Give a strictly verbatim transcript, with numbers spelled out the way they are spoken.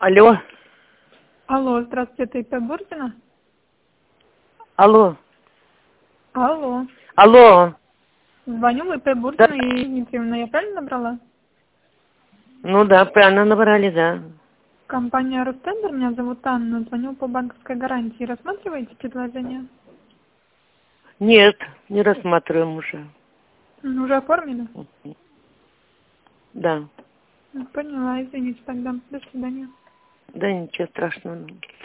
Алло. Алло, здравствуйте, это ИП Бурдина? Алло. Алло. Алло. Звоню в ИП Бурдина, Да. и Дмитриевна, я правильно набрала? Ну да, правильно набрали, да. Компания Ростендер, меня зовут Анна, звоню по банковской гарантии. Рассматриваете предложение? Нет, не рассматриваем уже. Ну, уже оформили? Да. Поняла, извините тогда. До свидания. Да ничего страшного.